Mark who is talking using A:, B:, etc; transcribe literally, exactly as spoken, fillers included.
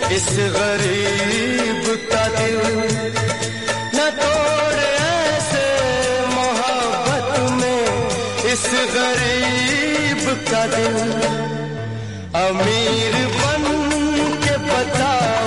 A: इस गरीब का दिल न तोड़ ऐसे मोहब्बत में इस गरीब का दिल। अमीर बन के बता